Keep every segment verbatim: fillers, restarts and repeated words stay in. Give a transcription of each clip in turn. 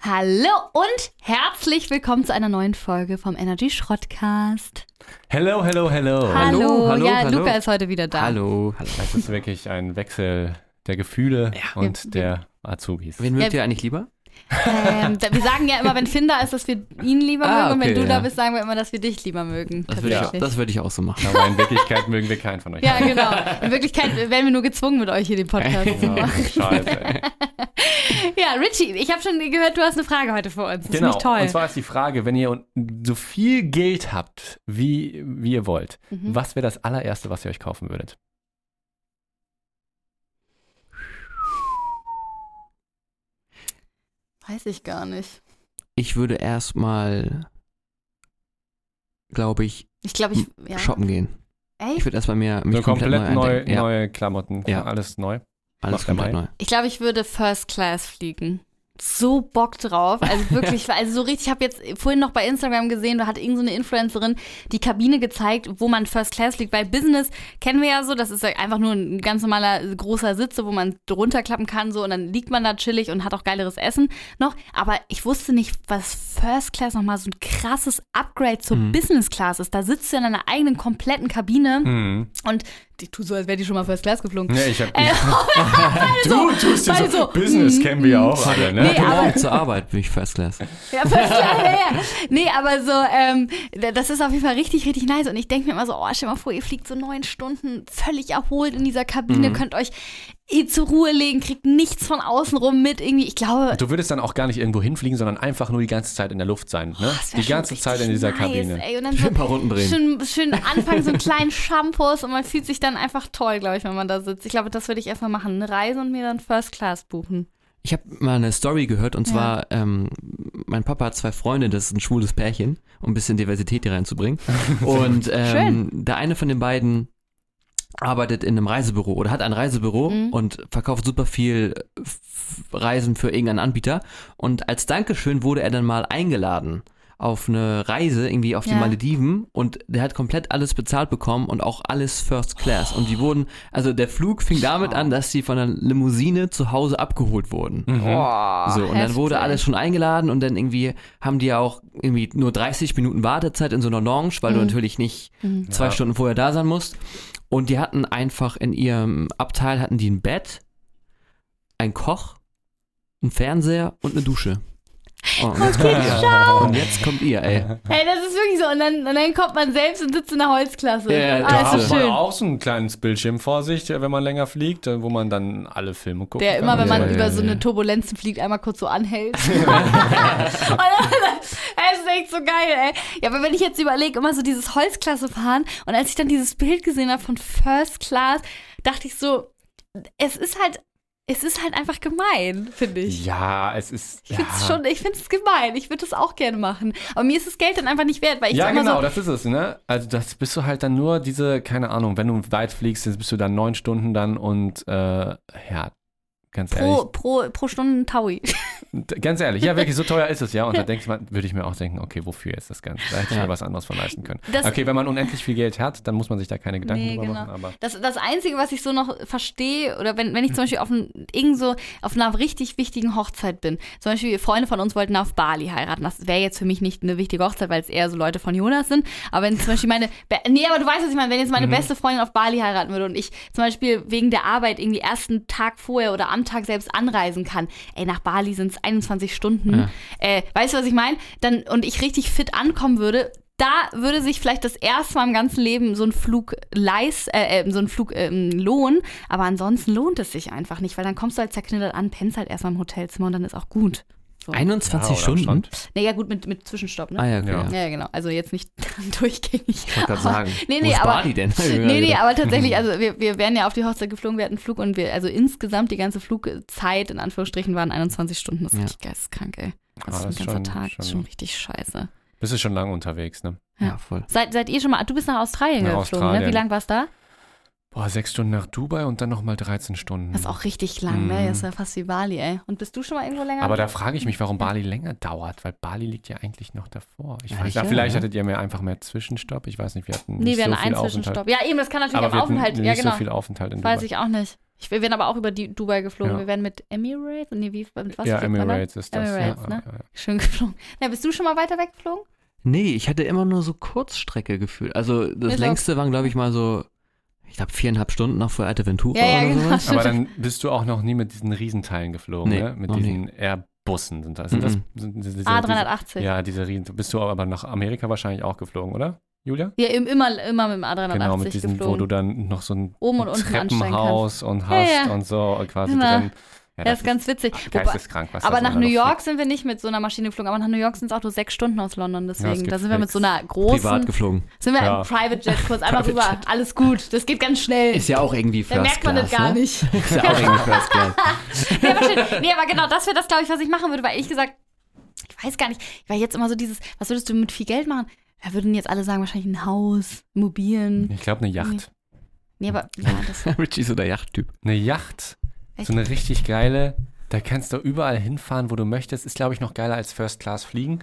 Hallo und herzlich willkommen zu einer neuen Folge vom Energy Schrottcast. Hello, hello, hello. Hallo, hallo, ja, hallo. Luca ist heute wieder da. Hallo. hallo. Es ist wirklich ein Wechsel der Gefühle Ja. und Wir- der Azubis. Wen mögt Ja. ihr eigentlich lieber? Ähm, da- wir sagen ja immer, wenn Finn da ist, dass wir ihn lieber Ah, mögen und wenn okay, du da ja. bist, sagen wir immer, dass wir dich lieber mögen. Das würde, tatsächlich. ich, das würde ich auch so machen. Aber in Wirklichkeit mögen wir keinen von euch. Ja, genau. In Wirklichkeit werden wir nur gezwungen, mit euch hier den Podcast zu Oh, machen. Scheiße, ey. Ja, Richie, ich habe schon gehört, du hast eine Frage heute für uns. Das Genau, ist nicht toll. und zwar ist die Frage, wenn ihr so viel Geld habt, wie, wie ihr wollt, Mhm. was wäre das allererste, was ihr euch kaufen würdet? Weiß ich gar nicht. Ich würde erstmal, glaube ich, Ich glaube, ich. Ja. shoppen gehen. Echt? Ich würde erstmal mir mich So komplett, neu, entdecken. Ja, neue Klamotten, Ja. alles neu. alles macht komplett dabei. neu. Ich glaube, ich würde First Class fliegen. So Bock drauf. Also wirklich, also so richtig, ich habe jetzt vorhin noch bei Instagram gesehen, da hat irgend so eine Influencerin die Kabine gezeigt, wo man First Class fliegt. Weil Business kennen wir ja so, das ist ja einfach nur ein ganz normaler großer Sitze, wo man runterklappen kann so und dann liegt man da chillig und hat auch geileres Essen noch. Aber ich wusste nicht, was First Class nochmal so ein krasses Upgrade zur Mhm. Business Class ist. Da sitzt du in einer eigenen kompletten Kabine Mhm. und die tu so, als wäre die schon mal First Class geflogen. Nee, ich hab, Äh, du tust ja weil so, so, Business mm, kennen wir ja auch alle, ne? Nee, aber- Morgen zur Arbeit bin ich First Class. Ja, First Class, ja, ja. Nee, aber so, ähm, das ist auf jeden Fall richtig, richtig nice. Und ich denke mir immer so, oh, stell mal vor, ihr fliegt so neun Stunden völlig erholt in dieser Kabine, Mhm. könnt euch eh zur Ruhe legen, kriegt nichts von außen rum mit. Irgendwie, ich glaube, Du würdest dann auch gar nicht irgendwo hinfliegen, sondern einfach nur die ganze Zeit in der Luft sein, ne? das wär Die schon ganze Zeit in richtig dieser nice, Kabine. Ey. Und dann so Ein paar Runden drehen. schön, schön anfangen, so einen kleinen Shampoos und man fühlt sich dann einfach toll, glaube ich, wenn man da sitzt. Ich glaube, das würde ich erstmal machen. Eine Reise und mir dann First Class buchen. Ich habe mal eine Story gehört und Ja. zwar, ähm, mein Papa hat zwei Freunde, das ist ein schwules Pärchen, um ein bisschen Diversität hier reinzubringen. Und ähm, der eine von den beiden arbeitet in einem Reisebüro oder hat ein Reisebüro Mhm. und verkauft super viel F- Reisen für irgendeinen Anbieter. Und als Dankeschön wurde er dann mal eingeladen auf eine Reise irgendwie auf die Ja. Malediven und der hat komplett alles bezahlt bekommen und auch alles First Class. Und die wurden, also der Flug fing damit an, dass sie von einer Limousine zu Hause abgeholt wurden. Mhm. Oh, So, und dann wurde alles schon eingeladen und dann irgendwie haben die ja auch irgendwie nur dreißig Minuten Wartezeit in so einer Lounge, weil du Mhm. natürlich nicht Mhm. zwei Ja. Stunden vorher da sein musst. Und die hatten einfach in ihrem Abteil hatten die ein Bett, ein Koch, einen Fernseher und eine Dusche. Oh, und, jetzt Okay, kommt ihr. ciao. Und jetzt kommt ihr, ey. Hey, das ist wirklich so. Und dann, und dann kommt man selbst und sitzt in der Holzklasse. Ja, ja, ah, da Da das hat ist man schön. auch so ein kleines Bildschirm vor sich, wenn man länger fliegt, wo man dann alle Filme guckt. Der immer, wenn man Ja, ja, über ja, so ja. eine Turbulenzen fliegt, einmal kurz so anhält. Und dann, das ist echt so geil, ey. Ja, aber wenn ich jetzt überlege, immer so dieses Holzklasse fahren und als ich dann dieses Bild gesehen habe von First Class, dachte ich so, es ist halt, es ist halt einfach gemein, finde ich. Ja, es ist. Ich finde es ja. schon, ich finde es gemein. Ich würde es auch gerne machen. Aber mir ist das Geld dann einfach nicht wert, weil ich Ja, immer genau, so, das ist es, ne? Also das bist du halt dann nur diese, keine Ahnung, wenn du weit fliegst, bist du dann neun Stunden dann und äh, ja, ganz pro, ehrlich. pro, pro Stunde ein Taui. D- Ganz ehrlich, ja, wirklich, so teuer ist es ja. Und da denkt man, würde ich mir auch denken, okay, wofür jetzt das Ganze? Da hätte ich Ja. mir was anderes von leisten können. Das- Okay, wenn man unendlich viel Geld hat, dann muss man sich da keine Gedanken Nee, drüber genau. machen. Aber Das, das Einzige, was ich so noch verstehe, oder wenn, wenn ich zum Beispiel auf, ein, irgend so, auf einer richtig wichtigen Hochzeit bin, zum Beispiel Freunde von uns wollten auf Bali heiraten, das wäre jetzt für mich nicht eine wichtige Hochzeit, weil es eher so Leute von Jonas sind, aber wenn zum Beispiel meine, Be- nee, aber du weißt, was ich meine, wenn jetzt meine Mhm. beste Freundin auf Bali heiraten würde und ich zum Beispiel wegen der Arbeit irgendwie ersten Tag vorher oder am Tag selbst anreisen kann, ey, nach Bali sind es einundzwanzig Stunden, Ja. äh, weißt du, was ich meine? Dann, und ich richtig fit ankommen würde, da würde sich vielleicht das erste Mal im ganzen Leben so ein Flug leist, äh, äh, so ein Flug ähm, lohnen, aber ansonsten lohnt es sich einfach nicht, weil dann kommst du halt zerknittert an, pennst halt erstmal im Hotelzimmer und dann ist auch gut. So. einundzwanzig Ja, oder am Stunden? Strand. Naja, gut, mit, mit Zwischenstopp, ne? Ah ja, okay. Ja. Ja. Ja, genau. Also jetzt nicht durchgängig. Ich wollte gerade sagen, Nee, wo nee, ist aber- Bali denn? Nee, nee, aber tatsächlich, also wir, wir wären ja auf die Hochzeit geflogen, wir hatten einen Flug und wir, also insgesamt die ganze Flugzeit, in Anführungsstrichen, waren einundzwanzig Stunden. Das ist Ja. richtig geisteskrank, ey. Das Ah, ist ein das ganzer ist schon- Tag, das ist schon schon- richtig scheiße. bist du schon lange unterwegs, ne? Ja, voll. Seid, seid ihr schon mal, du bist nach Australien Nach geflogen, ne? Australien. Wie lange warst du da? Boah, sechs Stunden nach Dubai und dann nochmal dreizehn Stunden. Das ist auch richtig lang, ne? Mhm. Das ist ja fast wie Bali, ey. Und bist du schon mal irgendwo länger? Aber da frage ich mich, warum Bali länger dauert, weil Bali liegt ja eigentlich noch davor. Ich Ja, weiß, ich ja, ja, vielleicht ja. hattet ihr mehr einfach mehr Zwischenstopp. Ich weiß nicht, wir hatten nee, nicht wir so hatten viel einen Aufenthalt. Zwischenstopp. Ja, eben, das kann natürlich Aber am wir hatten Aufenthalt. nicht Ja, genau. so viel Aufenthalt in Weiß Dubai. ich auch nicht. Ich, wir werden aber auch über die Dubai geflogen. Ja. Wir werden mit Emirates, nee, wie, mit was Ja, fliegt man da? Emirates ist das. Emirates, ja, ne? ja, ja. Schön geflogen. Ja, bist du schon mal weiter weggeflogen? Nee, ich hatte immer nur so Kurzstrecke gefühlt. Also das Ist längste waren, glaube ich, mal so, ich glaube, viereinhalb Stunden nach Fuerteventura Ja, ja, oder genau. sowas. Aber dann bist du auch noch nie mit diesen Riesenteilen geflogen, Nee, ne? Mit noch diesen Airbussen sind das. Sind das Mhm. sind diese, A diese, dreihundertachtzig. ja, diese Riesen. Bist du aber nach Amerika wahrscheinlich auch geflogen, oder, Julia? Ja, im- immer, immer mit dem A dreihundertachtzig Genau, mit diesen, geflogen. wo du dann noch so ein Oben und unten Treppenhaus und Ja, hast ja. und so quasi Genau. drin. Ja, Ja, ist ganz witzig. Wobei, geisteskrank, was aber das nach immer New noch York sind wir nicht mit so einer Maschine geflogen, aber nach New York sind es auch nur sechs Stunden aus London, Ja, es deswegen. gibt Da sind wir mit fix. so einer großen, Privat geflogen. sind wir Ja. im Private Jet kurz einmal Private rüber. Alles gut, das geht ganz schnell. Ist ja auch irgendwie Da First merkt man das Class, gar ne? nicht. Ist ja auch irgendwie First Class. nee, aber schön. nee, aber genau, das wäre das, glaube ich, was ich machen würde, weil ehrlich gesagt, ich weiß gar nicht, weil jetzt immer so dieses, was würdest du mit viel Geld machen? Da würden jetzt alle sagen, wahrscheinlich ein Haus, Immobilien. Ich glaube, eine Yacht. Nee, aber ja, das Richie ist so der Yachttyp. Eine Yacht, Echt? so eine richtig geile, da kannst du überall hinfahren, wo du möchtest. Ist, glaube ich, noch geiler als First Class fliegen,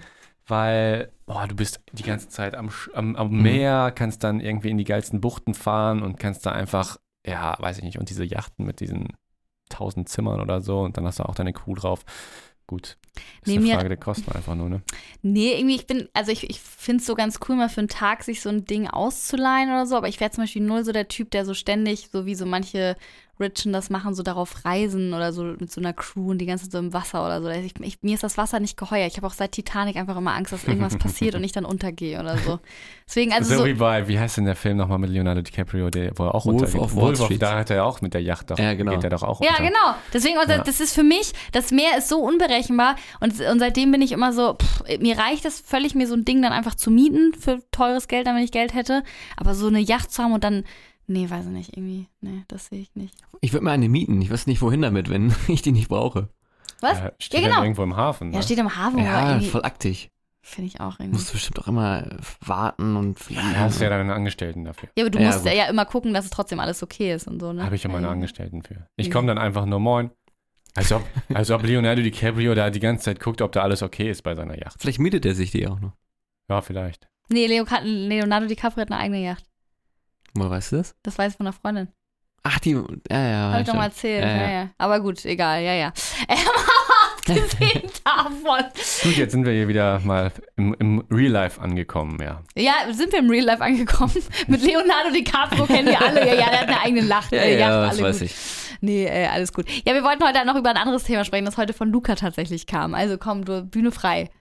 weil boah, du bist die ganze Zeit am, Sch- am, am Mhm. Meer, kannst dann irgendwie in die geilsten Buchten fahren und kannst da einfach, ja, weiß ich nicht, und diese Yachten mit diesen tausend Zimmern oder so und dann hast du auch deine Crew drauf. Gut, ist Nee, eine mir- Frage der Kosten einfach nur, ne? Nee, irgendwie, ich bin, also ich, ich finde es so ganz cool, mal für einen Tag sich so ein Ding auszuleihen oder so, aber ich wäre zum Beispiel null so der Typ, der so ständig, so wie so manche Richen das machen, so darauf reisen oder so mit so einer Crew und die ganze Zeit so im Wasser oder so. Ich, ich, mir ist das Wasser nicht geheuer. Ich habe auch seit Titanic einfach immer Angst, dass irgendwas passiert und ich dann untergehe oder so. Deswegen, also so, so, wie bei, wie heißt denn der Film nochmal mit Leonardo DiCaprio, der, wo er auch Wolf untergeht? of Wall Wolf of, Street. da hat er ja auch mit der Yacht doch, Ja, genau. geht er doch auch ja, unter. genau. Deswegen, also, Ja. das ist für mich, das Meer ist so unberechenbar und, und seitdem bin ich immer so, pff, mir reicht es völlig, mir so ein Ding dann einfach zu mieten für teures Geld, dann wenn ich Geld hätte. Aber so eine Yacht zu haben und dann, nee, weiß ich nicht, irgendwie, nee, das sehe ich nicht. Ich würde mir eine mieten. Ich weiß nicht, wohin damit, wenn ich die nicht brauche. Was? Ja, steht Ja, ja, genau. irgendwo im Hafen. Ja, ne? steht im Hafen, aber Ja, irgendwie, voll aktig. finde ich auch irgendwie. Musst du bestimmt auch immer warten und fliegen. Ja, hast ja deine Angestellten dafür. Ja, aber du Ja, musst gut. ja immer gucken, dass es trotzdem alles okay ist und so, ne? Habe ich ja meine Ja. Angestellten für. Ich Mhm. komme dann einfach nur moin. Als ob, als ob Leonardo DiCaprio da die ganze Zeit guckt, ob da alles okay ist bei seiner Yacht. Vielleicht mietet er sich die auch noch. Ja, vielleicht. Nee, Leo, Leonardo DiCaprio hat eine eigene Yacht. Woher weißt du das? Das weiß ich von einer Freundin. Ach, die, ja, ja. Hab ich doch mal stimmt. erzählt. Ja, Ja, ja. ja. Aber gut, egal, ja, ja. Ähm, abgesehen davon. Gut, jetzt sind wir hier wieder mal im, im Real Life angekommen, ja. Ja, sind wir im Real Life angekommen. Mit Leonardo DiCaprio kennen wir alle. Ja, ja, der hat eine eigene Lacht. Ja, äh, ja, Yacht, das alle weiß gut. ich. Nee, äh, alles gut. Ja, wir wollten heute noch über ein anderes Thema sprechen, das heute von Luca tatsächlich kam. Also komm, du, Bühne frei.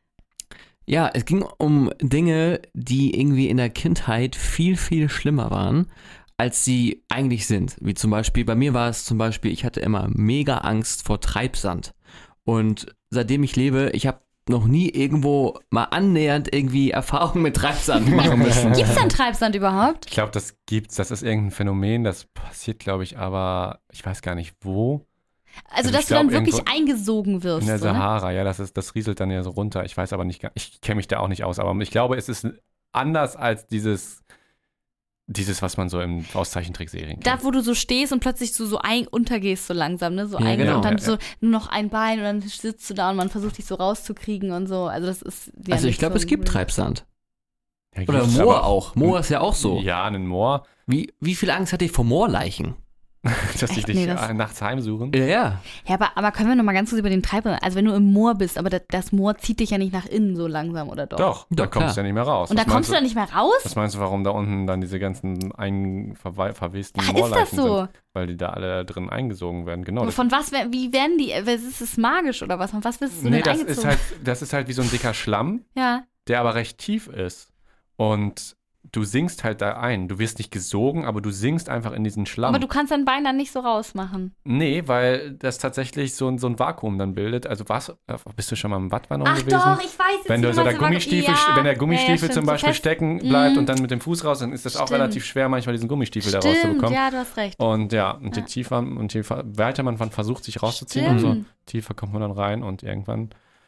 Ja, es ging um Dinge, die irgendwie in der Kindheit viel, viel schlimmer waren, als sie eigentlich sind. Wie zum Beispiel, bei mir war es zum Beispiel, ich hatte immer mega Angst vor Treibsand. Und seitdem ich lebe, ich habe noch nie irgendwo mal annähernd irgendwie Erfahrung mit Treibsand machen müssen. Gibt's denn Treibsand überhaupt? Ich glaube, das gibt's. Das ist irgendein Phänomen. Das passiert, glaube ich, aber ich weiß gar nicht wo. Also, Also dass ich du dann glaub, wirklich irgendwo eingesogen wirst. In der so, ne? Sahara, ja, das, ist, das rieselt dann ja so runter. Ich weiß aber nicht, gar- ich kenne mich da auch nicht aus, aber ich glaube, es ist anders als dieses, dieses was man so im, aus Zeichentrickserien kennt. Da, wo du so stehst und plötzlich so, so ein, untergehst so langsam, ne? So Ja, ein, genau. und dann Ja, so nur noch ein Bein und dann sitzt du da und man versucht dich so rauszukriegen und so. Also das ist ja Also ich nicht glaube, so es gibt ein- Treibsand. Ja, Oder gibt's, Moor aber- auch. Moor ist ja auch so. Ja, einen Moor, Wie, wie viel Angst hatte ich vor Moorleichen? dass die Echt? dich Nee, das- äh, nachts heimsuchen. Ja, ja. Ja, aber, aber können wir noch mal ganz kurz über den Treibsand, also wenn du im Moor bist, aber das, das Moor zieht dich ja nicht nach innen so langsam, oder doch? Doch, da Doch, kommst du klar. ja nicht mehr raus. Und da Was kommst du dann meinst nicht mehr raus? Was meinst du, warum da unten dann diese ganzen ein, verwe- verwesten Ach, ist Moorleichen das so? sind? Weil die da alle drin eingesogen werden. Genau. Aber Das, von was, wer- wie werden die, was ist es magisch oder was? Von was wirst du nee, denn das eingezogen? ist, halt, das ist halt wie so ein dicker Schlamm, ja. der aber recht tief ist. Und du sinkst halt da ein. Du wirst nicht gesogen, aber du sinkst einfach in diesen Schlamm. Aber du kannst dein Bein dann nicht so rausmachen. Nee, weil das tatsächlich so ein, so ein Vakuum dann bildet. Also was, äh, bist du schon mal im Wattwanderung Ach gewesen? doch, ich weiß jetzt Wenn du wie so man der Gummistiefel, ja, wenn der ja, Gummistiefel ja, stimmt, zum so Beispiel fest. stecken bleibt Mhm. und dann mit dem Fuß raus, dann ist das auch Stimmt. relativ schwer, manchmal diesen Gummistiefel da Stimmt, rauszubekommen. ja, du hast recht. Und ja, und je Ja. tiefer und je weiter man von versucht, sich rauszuziehen, umso Stimmt. tiefer kommt man dann rein und irgendwann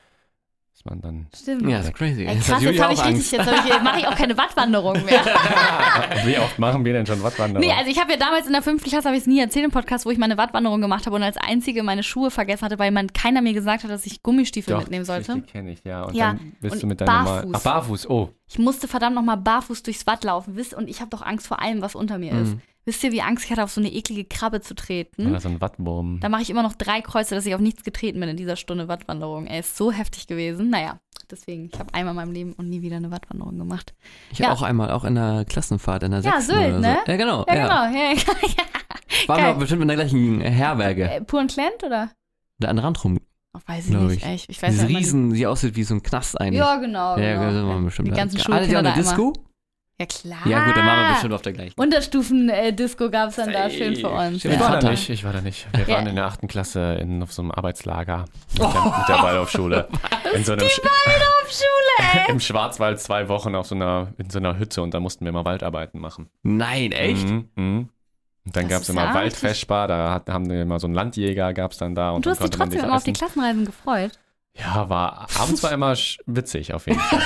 ist man dann. Stimmt. Ja, das ist crazy. Ey, Jetzt krass, hat jetzt Julia habe ich auch richtig, Angst. jetzt, hab ich, jetzt mache ich auch keine Wattwanderung mehr. Wie oft machen wir denn schon Wattwanderung? Nee, also ich habe ja damals in der fünften Klasse, habe ich es nie erzählt im Podcast, wo ich meine Wattwanderung gemacht habe und als einzige meine Schuhe vergessen hatte, weil man keiner mir gesagt hat, dass ich Gummistiefel Doch, mitnehmen sollte. Die kenne ich, ja. Und Ja, dann bist und du mit deinem barfuß. normalen. Ach, barfuß, oh. Ich musste verdammt nochmal barfuß durchs Watt laufen, wisst, und ich habe doch Angst vor allem, was unter mir ist. Mhm. Wisst ihr, wie Angst ich hatte, auf so eine eklige Krabbe zu treten? Oder so ein Wattwurm. Da mache ich immer noch drei Kreuze, dass ich auf nichts getreten bin in dieser Stunde Wattwanderung. Er ist so heftig gewesen. Naja, deswegen, ich habe einmal in meinem Leben und nie wieder eine Wattwanderung gemacht. Ich Ja. habe auch einmal, auch in der Klassenfahrt, in der Ja, sechsten Sylt, oder so. ne? Ja, genau. Ja, ja. genau. Ja, ja. Waren wir Geil. bestimmt in der gleichen Herberge. Äh, Pur und Klent, oder? Der an Rand rum. Oh, weiß ich Glaub nicht. ich. Echt. Ich weiß Diese ja immer Riesen, die aussieht wie so ein Knast nicht. eigentlich. Ja, genau. Ja, genau. das waren wir bestimmt. Die ganzen da. Alle die Schulkinder an der da immer. Disco? Ja, klar. Ja, gut, dann waren wir bestimmt auf der gleichen. Unterstufen-Disco gab es dann da schön für uns. Stimmt, Ich Ja. war da Vater. nicht, ich war da nicht. Wir Ja. waren in der achten Klasse in, auf so einem Arbeitslager mit der, mit der Waldorfschule. In so einem Sch- Schule, ey. Im Schwarzwald zwei Wochen auf so einer, in so einer Hütte und da mussten wir immer Waldarbeiten machen. Nein, echt? Mhm, mhm. Und dann Das gab es ist immer ja Waldfeschbar, da hat, haben wir immer so einen Landjäger, gab es dann da. Und, Und du dann hast dich konnte man trotzdem sich immer auf die essen. Klassenreisen gefreut. Ja, war abends war immer sch- witzig auf jeden Fall.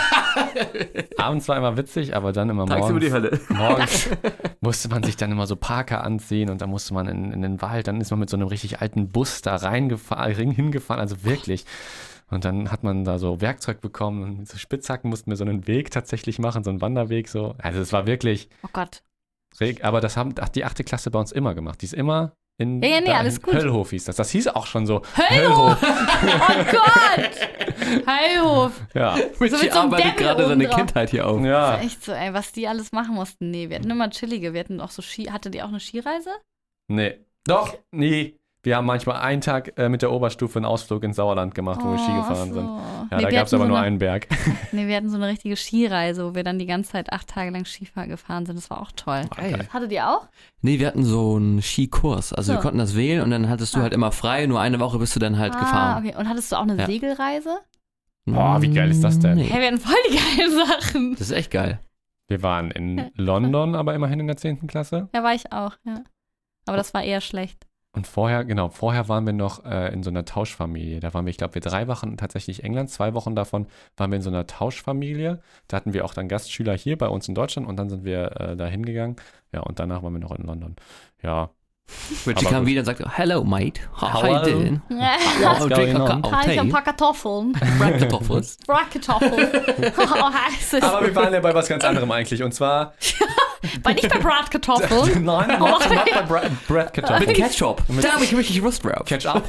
Abends war immer witzig, aber dann immer morgens, Hölle. morgens musste man sich dann immer so Parker anziehen und dann musste man in, in den Wald, dann ist man mit so einem richtig alten Bus da reingefahren, hingefahren, also wirklich. Und dann hat man da so Werkzeug bekommen und mit so Spitzhacken mussten wir so einen Weg tatsächlich machen, so einen Wanderweg so. Also es war wirklich, Oh Gott. reg- aber das haben ach, die achte Klasse bei uns immer gemacht. Die ist immer in Ja, ja, nee, da- alles gut. Höllhof hieß das. Das hieß auch schon so. Höllhof! Oh Gott! Heilhof! Ja. mit so Richie einem arbeitet Deckel gerade oben seine drauf. Kindheit hier auf. Ja. Echt so, ey, was die alles machen mussten. Nee, wir hatten immer chillige. Wir hatten auch so Ski. Hattet ihr auch eine Skireise? Nee. Doch, nee. Wir haben manchmal einen Tag äh, mit der Oberstufe einen Ausflug ins Sauerland gemacht, wo wir Ski gefahren so. sind. Ja, Nee, da wir gab es hatten aber so nur eine- einen Berg. Nee, wir hatten so eine richtige Skireise, wo wir dann die ganze Zeit acht Tage lang Skifahren gefahren sind. Das war auch toll. Geil. Hattet ihr auch? Nee, wir hatten so einen Skikurs. Also wir So. konnten das wählen und dann hattest du Ah. halt immer frei. Nur eine Woche bist du dann halt ah, gefahren. okay. Und hattest du auch eine Ja. Segelreise? Boah, wie geil ist das denn? Nee. Hey, wir hatten voll die geilen Sachen. Das ist echt geil. Wir waren in London, aber immerhin in der zehnten Klasse. Ja, war ich auch, ja. Aber das war eher schlecht. Und vorher, genau, vorher waren wir noch äh, in so einer Tauschfamilie. Da waren wir, ich glaube, wir drei Wochen tatsächlich in England. Zwei Wochen davon waren wir in so einer Tauschfamilie. Da hatten wir auch dann Gastschüler hier bei uns in Deutschland und dann sind wir äh, da hingegangen. Ja, und danach waren wir noch in London. Ja. Richie Aber kam gut. wieder und sagte, hello, mate. How, how Hello. you doing? What's Oh, going drink a on? cup of Ah, ich hab tea. ein paar Kartoffeln. Bratkartoffels. Bratkartoffeln. Oh, heiß es. Aber wir waren ja bei was ganz anderem eigentlich. Und zwar. War nicht bei Bratkartoffeln. Nein, not, not bei Brad, Brad Kartoffeln. Mit Ketchup. Da habe ich richtig Lust drauf. Catch up.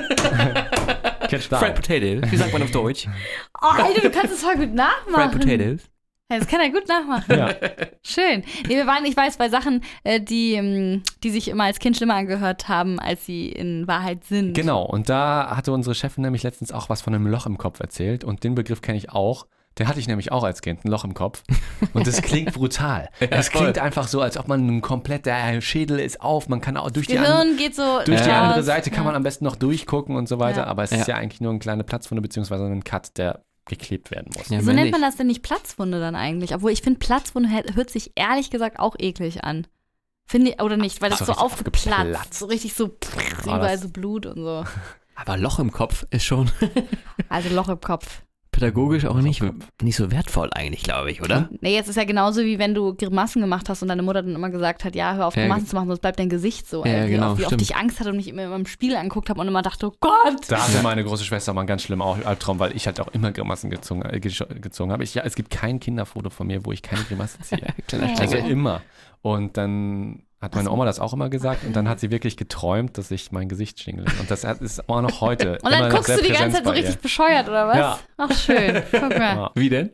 Catch Fried down. Potatoes. Wie sagt man auf Deutsch? Oh, Alter, du kannst es voll gut nachmachen. Fried Potatoes. Ja, das kann er gut nachmachen. Ja. Schön. Nee, wir waren, ich weiß, bei Sachen, äh, die, ähm, die sich immer als Kind schlimmer angehört haben, als sie in Wahrheit sind. Genau, und da hatte unsere Chefin nämlich letztens auch was von einem Loch im Kopf erzählt und den Begriff kenne ich auch. Den hatte ich nämlich auch als Kind, ein Loch im Kopf. Und das klingt brutal. Es voll. klingt einfach so, als ob man ein komplett, der Schädel ist auf, man kann auch durch die, an, Gehirn geht so durch die raus. andere Seite kann Ja. man am besten noch durchgucken und so weiter, Ja. aber es Ja. ist ja eigentlich nur eine kleine Platzwunde beziehungsweise ein Cut, der geklebt werden muss. Ja, Wieso wenn nennt nicht. man das denn nicht Platzwunde dann eigentlich? Obwohl ich finde, Platzwunde hört hört sich ehrlich gesagt auch eklig an. Finde ich, oder nicht, weil das So so richtig aufgeplatzt, aufgeplatzt. so richtig so pff, Oh, überall das- so Blut und so. Aber Loch im Kopf ist schon Also Loch im Kopf. pädagogisch auch Loch im nicht, Kopf. nicht so wertvoll eigentlich, glaube ich, oder? Nee, jetzt ist ja genauso wie wenn du Grimassen gemacht hast und deine Mutter dann immer gesagt hat, ja, hör auf Ja, Grimassen zu machen, sonst bleibt dein Gesicht so. Ja, ey, wie genau, oft, wie oft stimmt. ich Angst hatte und mich immer im Spiegel angeguckt habe und immer dachte, oh Gott. Da hatte meine große Schwester mal einen ganz schlimmen Al- Albtraum, weil ich halt auch immer Grimassen gezogen, äh, gesch- gezogen habe. Ich, ja, es gibt kein Kinderfoto von mir, wo ich keine Grimasse ziehe. Kleiner Oh. Also Schnecke. immer. Und dann hat meine Oma das auch immer gesagt und dann hat sie wirklich geträumt, dass ich mein Gesicht schingle. Und das hat- ist auch noch heute. Und dann immer noch guckst sehr du die ganze präsent Zeit so bei ihr. richtig bescheuert, oder was? Ja. Ach, schön. Guck mal. Ja. Wie denn?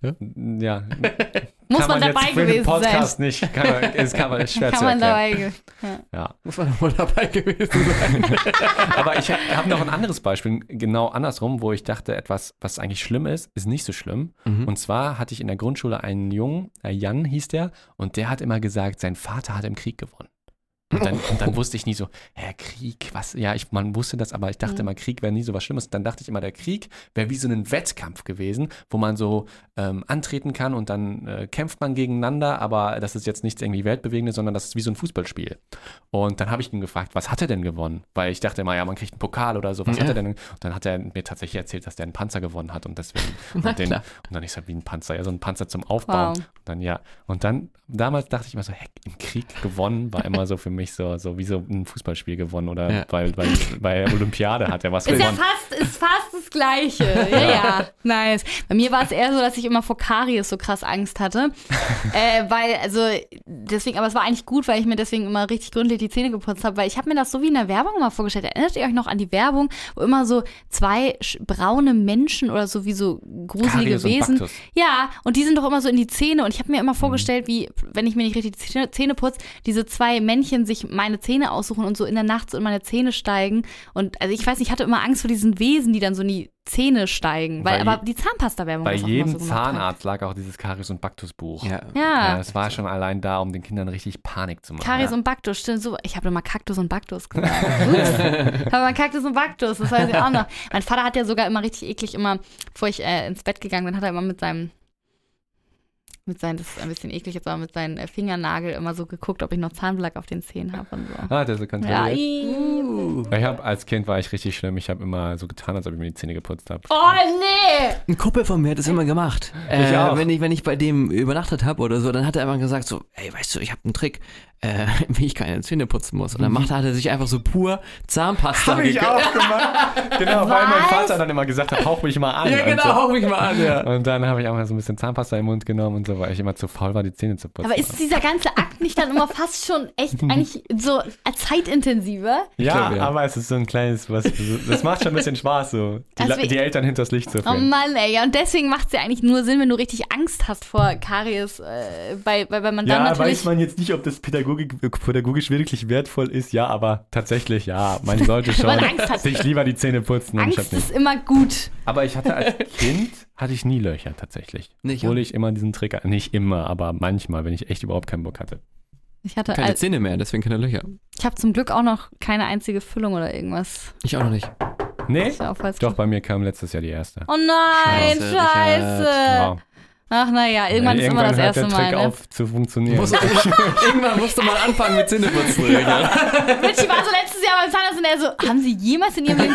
Ja. Muss kann man, man dabei jetzt für den gewesen Podcast sein. nicht. Kann man, ist, kann man, ist schwer Kann zu man erklären. dabei gewesen ja. Ja. Muss man wohl dabei gewesen sein. Aber ich habe noch ein anderes Beispiel, genau andersrum, wo ich dachte, etwas, was eigentlich schlimm ist, ist nicht so schlimm. Mhm. Und zwar hatte ich in der Grundschule einen Jungen, äh Jan hieß der, und der hat immer gesagt, sein Vater hat im Krieg gewonnen. Und dann, und dann wusste ich nie so, hä, Krieg, was? Ja, ich, man wusste das, aber ich dachte Mhm. immer, Krieg wäre nie so was Schlimmes. Dann dachte ich immer, der Krieg wäre wie so ein Wettkampf gewesen, wo man so ähm, antreten kann und dann äh, kämpft man gegeneinander, aber das ist jetzt nicht irgendwie Weltbewegendes, sondern das ist wie so ein Fußballspiel. Und dann habe ich ihn gefragt, was hat er denn gewonnen? Weil ich dachte immer, ja, man kriegt einen Pokal oder so, was Ja. hat er denn? Und dann hat er mir tatsächlich erzählt, dass der einen Panzer gewonnen hat und deswegen, Na und, den, klar. und dann ist er wie ein Panzer, ja, so ein Panzer zum Aufbauen. Wow. Und dann, ja, und dann, damals dachte ich immer so, heck, im Krieg gewonnen war immer so für mich so, so wie so ein Fußballspiel gewonnen oder Ja. bei, bei, bei Olympiade hat er was Ist ja gewonnen. fast, ist fast das Gleiche. Ja, ja, nice. Bei mir war es eher so, dass ich immer vor Karies so krass Angst hatte. äh, weil, also, deswegen, aber es war eigentlich gut, weil ich mir deswegen immer richtig gründlich die Zähne geputzt habe, weil ich habe mir das so wie in der Werbung immer vorgestellt. Erinnert ihr euch noch an die Werbung, wo immer so zwei sch- braune Menschen oder so wie so gruselige Karies und Wesen. Baktus. Ja, und die sind doch immer so in die Zähne und ich habe mir immer vorgestellt, wie, wenn ich mir nicht richtig die Zähne, Zähne putze, diese zwei Männchen sich meine Zähne aussuchen und so in der Nacht so in meine Zähne steigen. Und also ich weiß nicht, ich hatte immer Angst vor diesen Wesen, die dann so in die Zähne steigen. Weil, Bei- aber die Zahnpasta-Werbung Bei das auch jedem immer so gemacht hat. Zahnarzt lag auch dieses Karies- und Baktus-Buch. Ja. Ja. Es war schon allein da, um den Kindern richtig Panik zu machen. Karies ja. und Baktus, stimmt so. Ich habe immer Kaktus und Baktus gesagt. Ups. Ich habe immer Kaktus und Baktus, das weiß ich auch noch. Mein Vater hat ja sogar immer richtig eklig, immer, bevor ich äh, ins Bett gegangen bin, hat er immer mit seinem, mit seinem, das ist ein bisschen eklig jetzt, aber mit seinem äh, Fingernagel immer so geguckt, ob ich noch Zahnbelag auf den Zähnen habe und so. Ah, der so Ja, kontrolliert. ih. Ich hab, als Kind war ich richtig schlimm. Ich habe immer so getan, als ob ich mir die Zähne geputzt habe. Oh, nee! Ein Kumpel von mir hat das immer gemacht. Ich Äh, auch. wenn, ich, wenn ich bei dem übernachtet habe oder so, dann hat er immer gesagt so, ey, weißt du, ich habe einen Trick, äh, wie ich keine Zähne putzen muss. Und dann macht er, hat er sich einfach so pur Zahnpasta Habe ich gekauft. auch gemacht. Genau, weil mein Vater dann immer gesagt hat, hauch mich mal an. Ja, genau, und, hau mich mal an, ja. so. Und dann habe ich auch mal so ein bisschen Zahnpasta im Mund genommen und so, weil ich immer zu faul war, die Zähne zu putzen. Aber ist dieser ganze Akt nicht dann immer fast schon echt eigentlich so zeitintensiver? ja, glaub, ja. aber es ist so ein kleines, was, das macht schon ein bisschen Spaß, so die, Also La- wie- die Eltern hinters Licht zu Oh führen. Mann, ey. Ja, und deswegen macht es ja eigentlich nur Sinn, wenn du richtig Angst hast vor Karies, äh, weil, weil, weil man dann Ja, natürlich... weiß man jetzt nicht, ob das pädagogik, pädagogisch wirklich wertvoll ist, ja, aber tatsächlich, ja, man sollte schon man Angst hat. sich lieber die Zähne putzen. Angst anstatt nicht. ist immer gut. Aber ich hatte als Kind, hatte ich nie Löcher tatsächlich. Nicht, Obwohl ja? ich immer diesen Trick, nicht immer, aber manchmal, wenn ich echt überhaupt keinen Bock hatte. Ich hatte, Keine als, Zähne mehr, deswegen keine Löcher. ich habe zum Glück auch noch keine einzige Füllung oder irgendwas. Ich auch noch nicht. Nee, Ist ja auch falsch. doch, bei mir kam letztes Jahr die erste. Oh nein, Scheiße, scheiße. Ja. Ach naja, irgendwann ist immer das hört erste der Trick Mal, ne? auf zu funktionieren. Muss, irgendwann musst du mal anfangen mit Zähneputzen. Richard. Richie war so letztes Jahr beim Zahnarzt und er so, haben Sie jemals in Ihrem Leben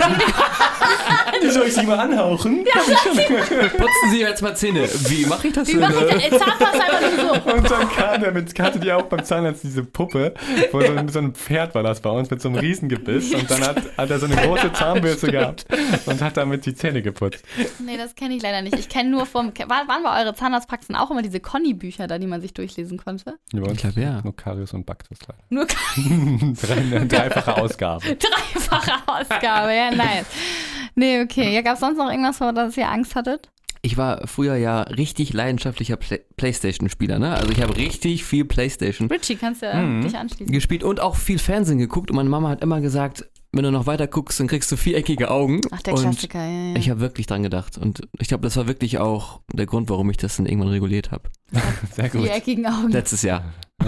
Zähne Soll ich sie mal anhauchen? Putzen Sie jetzt mal Zähne. Wie mache ich das Wie denn? mache ich denn? Ey, Zahnpasta einfach nur so. Und dann kam der mit, hatte die auch beim Zahnarzt diese Puppe, wo so ein, so ein Pferd war das bei uns, mit so einem Riesengebiss. Und dann hat, hat er so eine große Zahnbürste gehabt und hat damit die Zähne geputzt. Nee, das kenne ich leider nicht. Ich kenne nur vom, war- waren bei eure Zahnarztpraxen auch immer diese Conny-Bücher da, die man sich durchlesen konnte? Ja, bei uns Ich glaub, ja. Nur Karies und Baktus leider. Nur Drei, eine dreifache Ausgabe. dreifache Ausgabe, ja, nice. Nee, okay. Ja, gab es sonst noch irgendwas, vor das ihr Angst hattet? Ich war früher ja richtig leidenschaftlicher Play Playstation-Spieler, ne? Also ich habe richtig viel Playstation Richie, kannst du Mhm. dich anschließen? gespielt und auch viel Fernsehen geguckt. Und meine Mama hat immer gesagt, wenn du noch weiter guckst, dann kriegst du viereckige Augen. Ach, der und Klassiker, ja, ja. ich habe wirklich dran gedacht. Und ich glaube, das war wirklich auch der Grund, warum ich das dann irgendwann reguliert habe. Sehr gut. Die eckigen Augen. Letztes Jahr.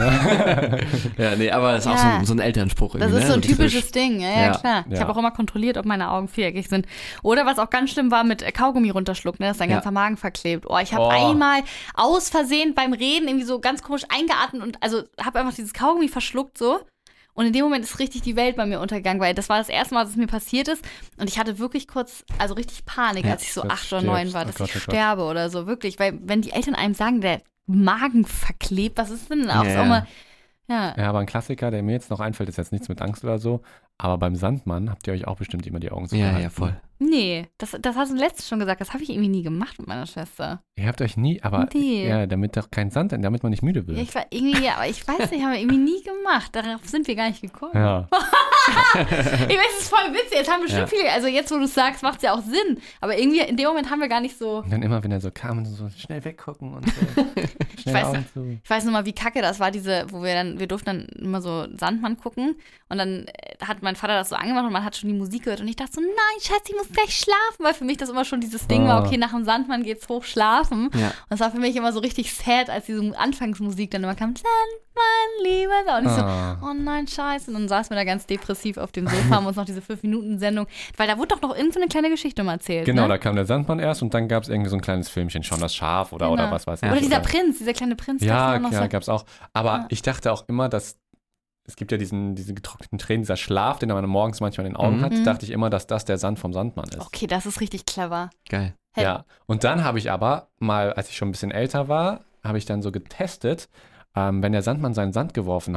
ja, nee, aber das ist auch Ja. so, so ein Elternspruch. Das irgendwie, ist ne? so ein typisch. typisches Ding, ja, ja, Ja. klar. Ich Ja. habe auch immer kontrolliert, ob meine Augen viereckig sind. Oder was auch ganz schlimm war mit Kaugummi runterschlucken, ne? Das ist dein Ja. ganzer Magen verklebt. Oh, ich habe Oh. einmal aus Versehen beim Reden irgendwie so ganz komisch eingeatmet und also habe einfach dieses Kaugummi verschluckt so. Und in dem Moment ist richtig die Welt bei mir untergegangen, weil das war das erste Mal, dass es mir passiert ist. Und ich hatte wirklich kurz, also richtig Panik, Ja, als ich so dass acht du oder neun stirbst. war, Oh dass Gott, ich oh Gott. sterbe oder so. Wirklich, weil wenn die Eltern einem sagen, der Magen verklebt, was ist denn auch Ja, so ja. immer. Ja. Ja, aber ein Klassiker, der mir jetzt noch einfällt, ist jetzt nichts mit Angst oder so. Aber beim Sandmann habt ihr euch auch bestimmt immer die Augen so Ja, gehalten. ja, voll. Nee, das, das hast du letztens schon gesagt. Das habe ich irgendwie nie gemacht mit meiner Schwester. Ihr habt euch nie, aber Nee. ja, damit doch kein Sand, damit man nicht müde wird. Ja, ich war irgendwie, ja, aber ich weiß nicht, haben wir irgendwie nie gemacht. Darauf sind wir gar nicht gekommen. Ja. Ich weiß, es ist voll witzig. Jetzt haben bestimmt Ja. viele, also jetzt, wo du es sagst, macht es ja auch Sinn. Aber irgendwie in dem Moment haben wir gar nicht so. Und dann immer, wenn er so kam, so schnell weggucken und so. Schnell weiß Augen zu. Ich weiß noch mal, wie kacke das war, diese, wo wir dann, wir durften dann immer so Sandmann gucken. Und dann äh, hat mein Vater das so angemacht und man hat schon die Musik gehört. Und ich dachte so, nein, Schatz, ich muss gleich schlafen. Weil für mich das immer schon dieses Ding war, Ah. okay, nach dem Sandmann geht's hoch schlafen. Ja. Und das war für mich immer so richtig sad, als diese Anfangsmusik dann immer kam, Sandmann, lieber. Und ich so, Ah. oh nein, scheiße. Und dann saßen wir da ganz depressiv auf dem Sofa, haben uns noch diese fünf Minuten Sendung, weil da wurde doch noch irgendeine kleine Geschichte mal erzählt. Genau, ne? da kam der Sandmann erst und dann gab es irgendwie so ein kleines Filmchen, schon das Schaf oder, Genau. oder was weiß ich. Oder dieser Prinz, dieser kleine Prinz. Ja, das war noch ja so. gab es auch. Aber Ja. ich dachte auch immer, dass es gibt ja diesen, diese getrockneten Tränen, dieser Schlaf, den man morgens manchmal in den Augen Mhm. hat, Mhm. dachte ich immer, dass das der Sand vom Sandmann ist. Okay, das ist richtig clever. Geil. Hey. Ja, und dann habe ich aber mal, als ich schon ein bisschen älter war, habe ich dann so getestet, ähm, wenn der Sandmann seinen Sand geworfen hat,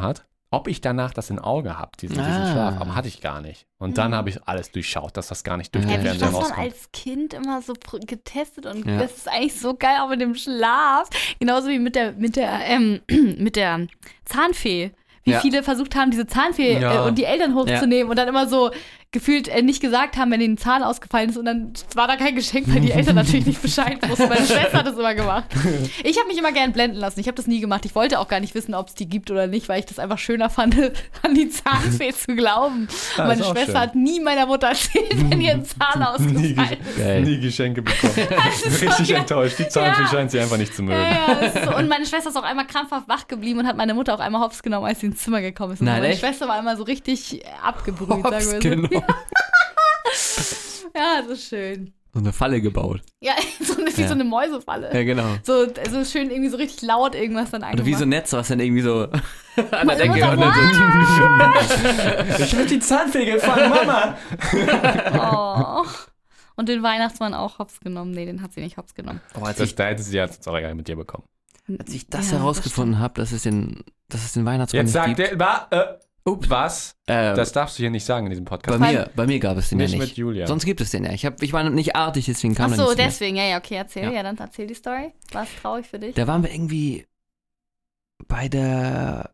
ob ich danach das im Auge habe, diesen, diesen Ah. Schlaf. Aber hatte ich gar nicht. Und dann Mhm. habe ich alles durchschaut, dass das gar nicht durch Ja, den Ja, Fernseher das hat man rauskommt. als Kind immer so pr- getestet und Ja. das ist eigentlich so geil, auch mit dem Schlaf. Genauso wie mit der, mit der, ähm, mit der Zahnfee. Wie Ja. viele versucht haben, diese Zahnfee Ja. äh, und die Eltern hochzunehmen und dann immer so gefühlt äh, nicht gesagt haben, wenn ihnen ein Zahn ausgefallen ist und dann war da kein Geschenk, weil die Eltern natürlich nicht Bescheid wussten. Meine Schwester hat das immer gemacht. Ich habe mich immer gern blenden lassen. Ich habe das nie gemacht. Ich wollte auch gar nicht wissen, ob es die gibt oder nicht, weil ich das einfach schöner fand, an die Zahnfee zu glauben. Ah, Und meine ist auch Schwester schön. hat nie meiner Mutter erzählt, wenn ihr ein Zahn ausgefallen ist. Geil. Nie Geschenke bekommen. ist Richtig so- enttäuscht. Die Zahnfee Ja. scheint sie einfach nicht zu mögen. Ja, ja, das ist so. Und meine Schwester ist auch einmal krampfhaft wach geblieben und hat meine Mutter auch einmal hops genommen, als sie ins Zimmer gekommen ist. Und Nein, meine echt? Schwester war immer so richtig abgebrüht, sagen Hops wir so. genommen. Ja, das ist schön. So eine Falle gebaut. Ja, so eine, wie Ja. so eine Mäusefalle. Ja, genau. So, so schön irgendwie so richtig laut irgendwas dann Oder wie so ein Netz, was dann irgendwie so an der Meine Decke Mutter, und dann so. Ich hab die Zahnfee gefangen, Mama. Oh. Und den Weihnachtsmann auch hops genommen. Nee, den hat sie nicht hops genommen. Oh, als, Das, ich, da hätte sie jetzt auch egal mit dir bekommen. als ich das Ja, herausgefunden habe, dass es den, dass es den Weihnachtsmann Jetzt nicht sagt gibt. der, wa, äh, was? Äh, Das darfst du hier nicht sagen in diesem bei Podcast. mir, bei mir gab es den Nicht ja mit nicht. Julia. Sonst gibt es den ja. Ich, hab, ich war nicht artig, deswegen kam Ach da so, nichts mehr. deswegen. Ja, ja, okay, erzähl. Ja. Ja. dann erzähl die Story. War es traurig für dich? Da waren wir irgendwie bei der.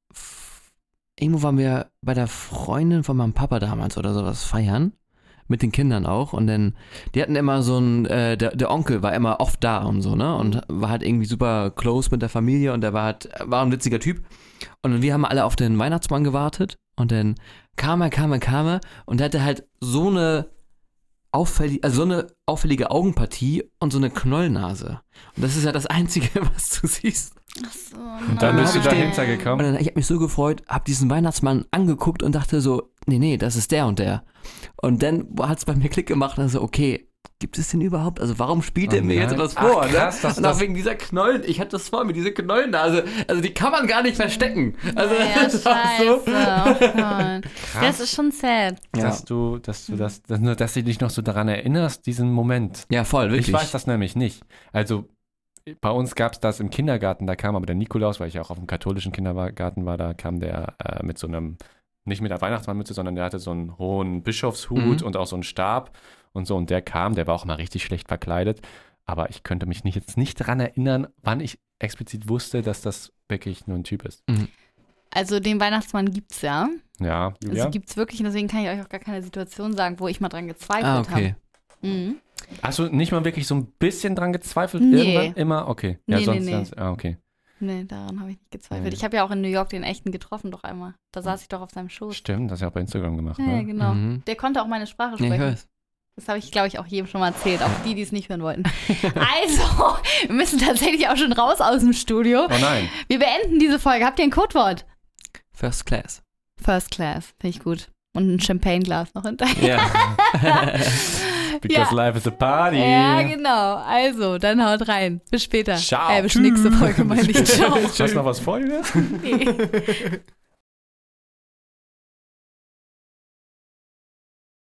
Irgendwo waren wir bei der Freundin von meinem Papa damals oder sowas feiern. Mit den Kindern auch. Und dann, die hatten immer so ein, äh, der, der Onkel war immer oft da und so, ne? Und war halt irgendwie super close mit der Familie und der war halt, war ein witziger Typ. Und wir haben alle auf den Weihnachtsmann gewartet und dann kam er, kam er, kam er und der hatte halt so eine auffällige, also so eine auffällige Augenpartie und so eine Knollnase. Und das ist ja das Einzige, was du siehst. Ach so, Und dann nein. bist du dahinter Und gekommen. dann, ich habe mich so gefreut, habe diesen Weihnachtsmann angeguckt und dachte so, nee, nee, das ist der und der. Und dann hat es bei mir Klick gemacht und so, okay, gibt es den überhaupt? Also warum spielt der Oh mir jetzt nein. was Ach, vor? krass, ne? dass Und auch das- wegen dieser Knollen, ich hatte das vor mir, diese Knollennase, also die kann man gar nicht verstecken. Also Ja, das war scheiße. so. Oh Gott. Krass. Das ist schon sad. Ja. Dass du, dass du das, dass, nur, dass du dich noch so daran erinnerst, diesen Moment. ja, voll, wirklich. Ich weiß das nämlich nicht. Also bei uns gab es das im Kindergarten, da kam aber der Nikolaus, weil ich ja auch auf dem katholischen Kindergarten war, da kam der äh, mit so einem, nicht mit der Weihnachtsmannmütze, sondern der hatte so einen hohen Bischofshut Mhm. und auch so einen Stab und so. Und der kam, der war auch mal richtig schlecht verkleidet. Aber ich könnte mich nicht, jetzt nicht daran erinnern, wann ich explizit wusste, dass das wirklich nur ein Typ ist. Also den Weihnachtsmann gibt's ja. Ja, Julia? Also gibt's wirklich und deswegen kann ich euch auch gar keine Situation sagen, wo ich mal dran gezweifelt Ah, habe. okay. Mhm. Hast du nicht mal wirklich so ein bisschen dran gezweifelt? Nee. Irgendwann? Immer? Okay. Ja, Nee, nee, sonst, nee. sonst, ah, okay. Nee, daran habe ich nicht gezweifelt. Nee. Ich habe ja auch in New York den echten getroffen doch einmal. Da saß ich doch auf seinem Schoß. Stimmt, das hast du ja auch bei Instagram gemacht. Ja, ja, Ne? genau. Mhm. Der konnte auch meine Sprache Ja, sprechen. ich weiß. Das habe ich, glaube ich, auch jedem schon mal erzählt. Auch die, die es nicht hören wollten. Also, wir müssen tatsächlich auch schon raus aus dem Studio. Oh nein. Wir beenden diese Folge. Habt ihr ein Codewort? First Class. First Class. Finde ich gut. Und ein Champagne-Glas noch hinterher. Ja. Because life is a party. Ja, genau. Also, dann haut rein. Bis später. Ciao. Äh, bis nächste Folge, meine ich. Ciao. Hast du noch was vor, Julia? Nee.